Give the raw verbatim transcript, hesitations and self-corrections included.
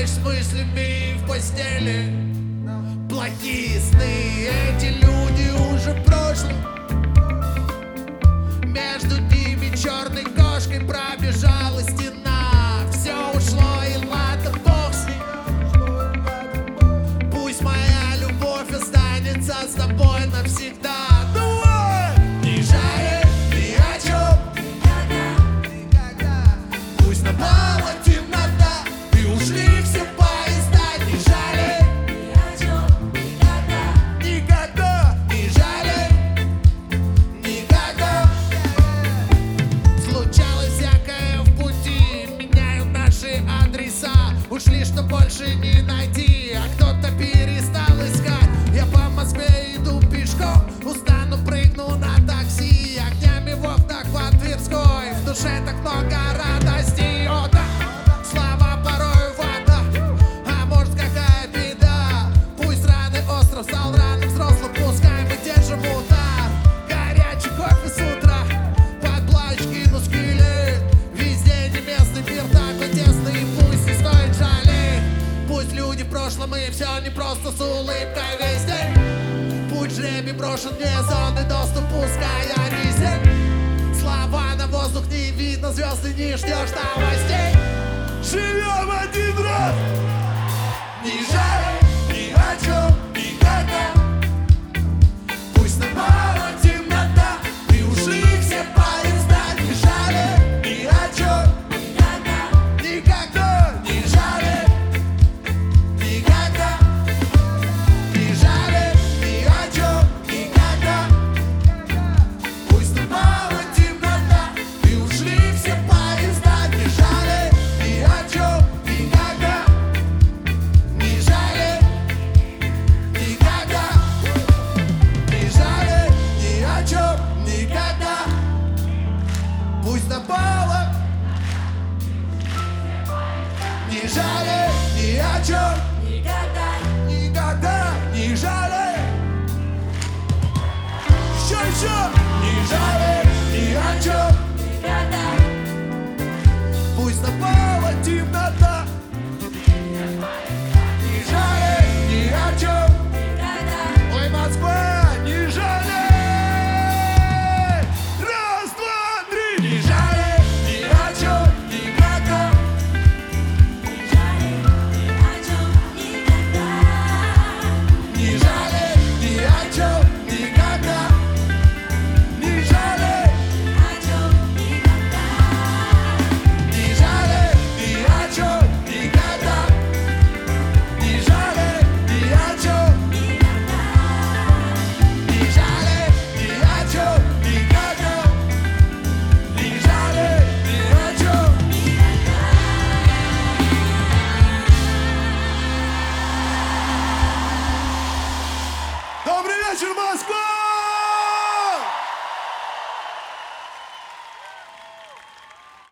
засыпаешь с мыслями в постели. Плохие сны, эти люди уже в прошлом. Между ними черной кошкой пробежала стена. Все ушло, и ладно, бог с ним. Пусть моя любовь останется с тобой навсегда. Давай! Не жалей ни о чем никогда. Пусть напала темнота и ушли все поезда. Не жалей ни о чем никогда. Никогда не жалей. Никогда. Случалось всякое в пути, меняют наши адреса. Ушли, что больше не найти, а кто-то перестал искать. Я по Москве иду пешком, устану, прыгну на такси. Огнями в окнах в Тверской, в душе так много радости. О да, слова порой вода, а может какая беда. Пусть раны остров стал раным взрослым, пускай мы держим удар. Горячий кофе с утра, под плащ кину скелет. Везде не местный пир такой тесный, пусть не стоит жалеть. Пусть люди в прошлом и все не просто с улыбкой весь день. Путь жребий брошен вне зоны доступ, пускай я резень. Слова на воздух не видно, звезды не ждешь новостей. Живем один раз. Не жалей ни о чем никогда. Пусть напала темнота и ушли все поезда. Не жалей ни о чем никогда. Никогда не жалей. Никогда. Не жалей ни о чем никогда. Пусть напала темнота и ушли все поезда. Не жалей ни о чем никогда. Не жалей. Никогда. Не жалей ни о чем никогда. Пусть напала. Не жалей ни о чем никогда. Никогда не жалей. Еще, еще. Не жалей ни о чем никогда. Пусть напала темнота. Не жалей ни о чем никогда. Ой, Москва, не жалей. Раз, два, три. Не жалей ни о чем никогда. Не жалей ни о чем никогда. Не жалей ни о чем никогда. Не жалей. О чем никогда. Не жалей ни о чем никогда. Не жалей ни о чем. Не жалей ни о чем никогда. Не жалей ни о чем. Добрый вечер, Москва!